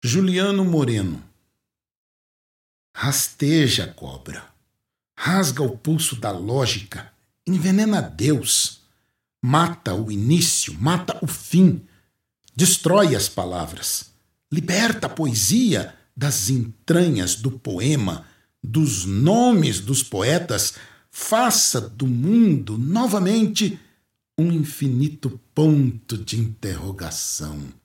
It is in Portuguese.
Juliano Moreno. Rasteja a cobra, rasga o pulso da lógica, envenena Deus, mata o início, mata o fim, destrói as palavras, liberta a poesia das entranhas do poema, dos nomes dos poetas, faça do mundo novamente um infinito ponto de interrogação.